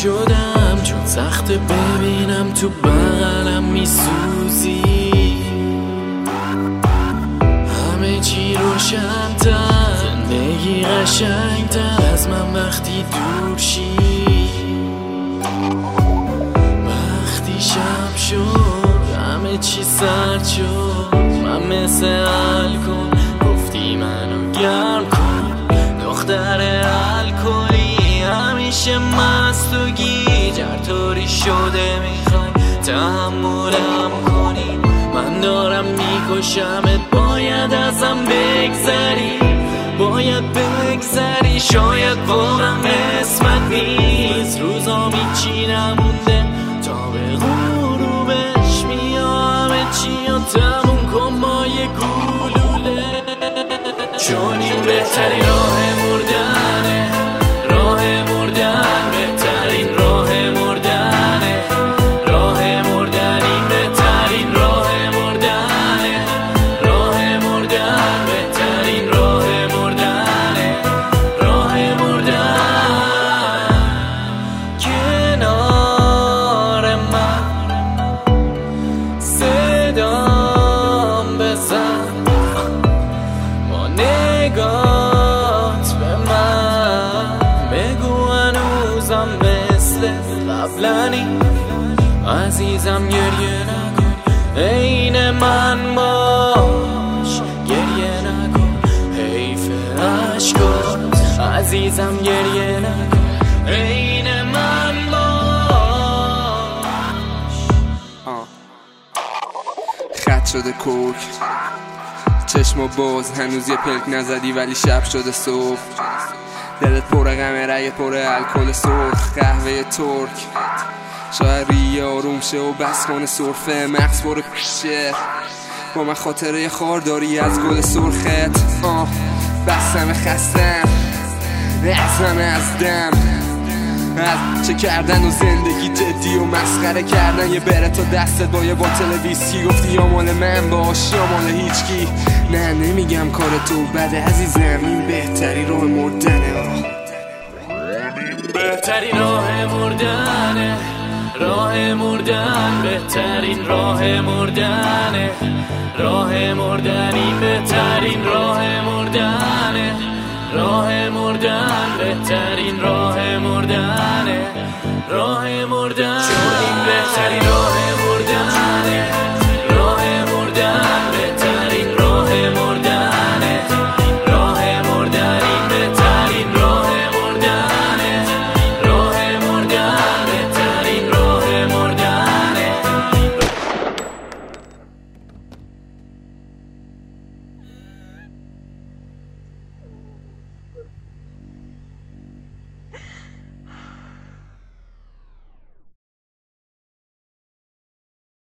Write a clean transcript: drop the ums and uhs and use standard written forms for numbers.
شدم چون سخت ببینم تو بغلم میسوزی، همه چی روشن‌تر، زندگی قشنگ‌تر از من وقتی دور شی. وقتی شب شد همه چی سرد شد، من مثل الکل گفتی منو گرم کن. دختر الکلی همیشه مست و گیجر طوری شده میخوای تحملم کنی. من دارم میکشمت، باید ازم بگذری، باید بگذری. شاید واقعا اسمت نیست، روزا میچی نمونده تا به غروبش میام. چی و تموم کن با یه گلوله، چون این بهترین راه مردنه، راه مردن بهترین راه مردنه، راه مردن این بهترین راه مردنه، راه مردن بهترین راه مردنه، راه مردن. کنار من صدام بزن با نگات به من، بگو هنوزم مثل قبلنی. عزیزم گریه نکن، عین من باش، گریه نکن، حیف عشقات. عزیزم گریه نکن، عین من باش. خط شده کوک، چشم باز هنوز یه پلک نزدی ولی شب شده صبح. دلت پر غمه، رگت پر الکل سرخ، قهوه ترک. شاید ریه آروم شه و بس کنه سرفه، مغز پر شه. با من خاطره خار داری از گل سرخت. بسم خستم ازم از دم، از چه کردن و زندگی جدی و مسخره کردن. یه بره تا دستت با یه باتل ویسکی، گفتی یا مال من باش یا مال هیچکی. نه نمیگم کار تو بده عزیزم، این بهتری راه مردنه. بهترین راه مردنه، راه مردن بهترین راه مردنه، راه مردن این بهترین راه مردنه، راه مردن بهترین راه مردنه، راه مردن. چون این بهترین راه